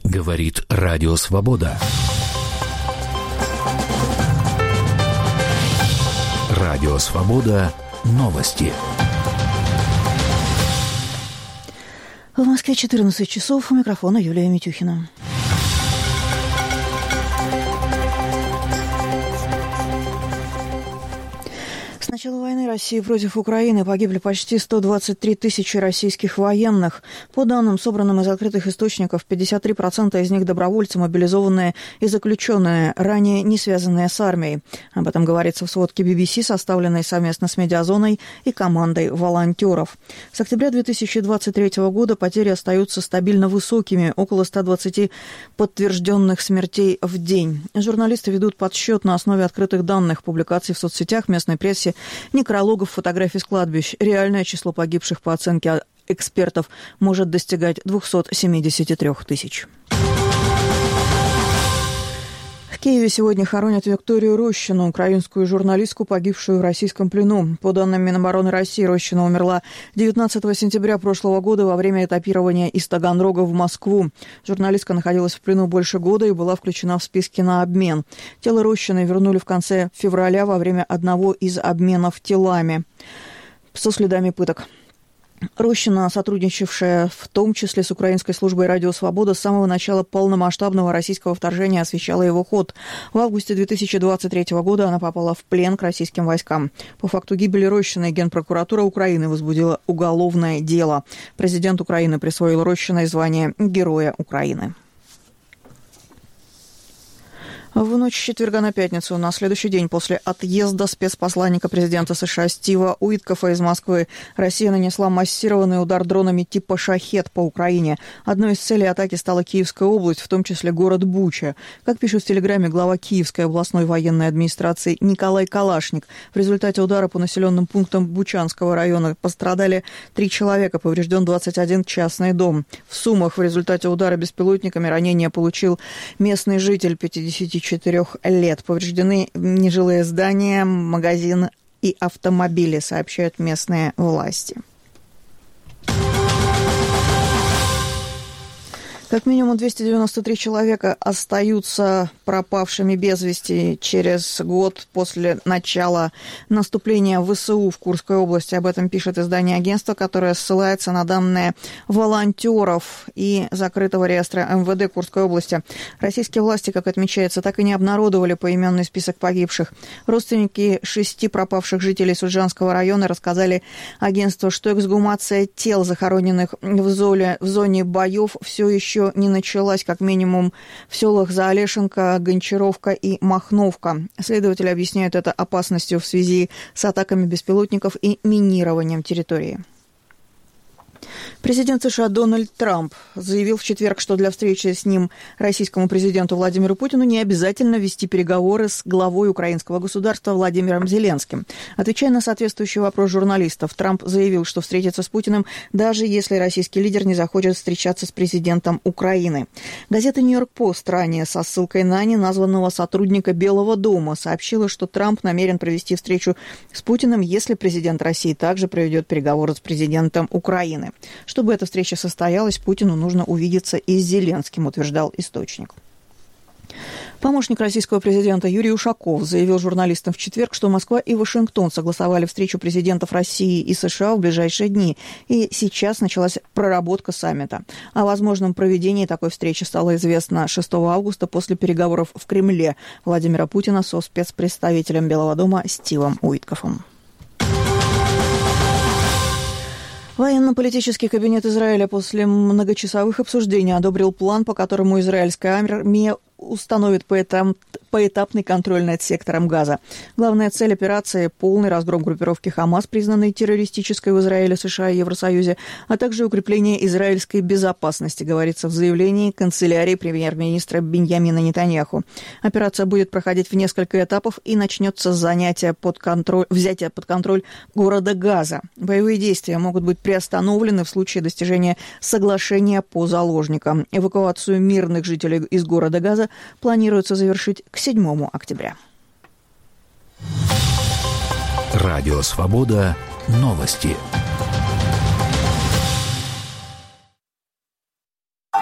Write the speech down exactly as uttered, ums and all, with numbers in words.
Говорит Радио Свобода. Радио Свобода. Новости. В Москве четырнадцать часов. У микрофона Юлия Митюхина. С начала войны России против Украины погибли почти сто двадцать три тысячи российских военных. По данным, собранным из открытых источников, пятьдесят три процента из них добровольцы, мобилизованные и заключенные, ранее не связанные с армией. Об этом говорится в сводке би би си, составленной совместно с Медиазоной и командой волонтеров. С октября две тысячи двадцать третьего года потери остаются стабильно высокими, около ста двадцати подтвержденных смертей в день. Журналисты ведут подсчет на основе открытых данных, публикаций в соцсетях, местной прессе, некрологов, фотографий с кладбищ. Реальное число погибших, по оценке экспертов, может достигать двухсот семидесяти трёх тысяч. В Киеве сегодня хоронят Викторию Рощину, украинскую журналистку, погибшую в российском плену. По данным Минобороны России, Рощина умерла девятнадцатого сентября прошлого года во время этапирования из Таганрога в Москву. Журналистка находилась в плену больше года и была включена в списки на обмен. Тело Рощиной вернули в конце февраля во время одного из обменов телами со следами пыток. Рощина, сотрудничавшая в том числе с украинской службой «Радио Свобода», с самого начала полномасштабного российского вторжения освещала его ход. В августе две тысячи двадцать третьего года она попала в плен к российским войскам. По факту гибели Рощиной Генпрокуратура Украины возбудила уголовное дело. Президент Украины присвоил Рощиной звание Героя Украины. В ночь с четверга на пятницу, на следующий день после отъезда спецпосланника президента США Стива Уиткофа из Москвы, Россия нанесла массированный удар дронами типа «Шахед» по Украине. Одной из целей атаки стала Киевская область, в том числе город Буча. Как пишут в Телеграме глава Киевской областной военной администрации Николай Калашник, в результате удара по населенным пунктам Бучанского района пострадали три человека, поврежден двадцать один частный дом. В Сумах в результате удара беспилотниками ранения получил местный житель пятидесяти четырёх лет. Повреждены нежилые здания, магазин и автомобили, сообщают местные власти. Как минимум двести девяносто три человека остаются пропавшими без вести через год после начала наступления ВСУ в Курской области. Об этом пишет издание агентства, которое ссылается на данные волонтеров и закрытого реестра эм вэ дэ Курской области. Российские власти, как отмечается, так и не обнародовали поименный список погибших. Родственники шести пропавших жителей Суджанского района рассказали агентству, что эксгумация тел, захороненных в зоне, в зоне боев, все еще не началась, как минимум в селах Заолешенко, Гончаровка и Махновка. Следователи объясняют это опасностью в связи с атаками беспилотников и минированием территории. Президент США Дональд Трамп заявил в четверг, что для встречи с ним российскому президенту Владимиру Путину не обязательно вести переговоры с главой украинского государства Владимиром Зеленским. Отвечая на соответствующий вопрос журналистов, Трамп заявил, что встретится с Путиным, даже если российский лидер не захочет встречаться с президентом Украины. Газета «Нью-Йорк Пост» ранее со ссылкой на неназванного сотрудника Белого дома сообщила, что Трамп намерен провести встречу с Путиным, если президент России также проведет переговоры с президентом Украины. Чтобы эта встреча состоялась, Путину нужно увидеться и с Зеленским, утверждал источник. Помощник российского президента Юрий Ушаков заявил журналистам в четверг, что Москва и Вашингтон согласовали встречу президентов России и США в ближайшие дни, и сейчас началась проработка саммита. О возможном проведении такой встречи стало известно шестого августа после переговоров в Кремле Владимира Путина со спецпредставителем Белого дома Стивом Уиткофом. Военно-политический кабинет Израиля после многочасовых обсуждений одобрил план, по которому израильская армия установит поэтап, поэтапный контроль над сектором Газа. Главная цель операции – полный разгром группировки «Хамас», признанной террористической в Израиле, США и Евросоюзе, а также укрепление израильской безопасности, говорится в заявлении канцелярии премьер-министра Биньямина Нетаньяху. Операция будет проходить в несколько этапов и начнется с занятия под контроль, взятия под контроль города Газа. Боевые действия могут быть приостановлены в случае достижения соглашения по заложникам. Эвакуацию мирных жителей из города Газа планируется завершить к седьмому октября. Радио «Свобода». Новости.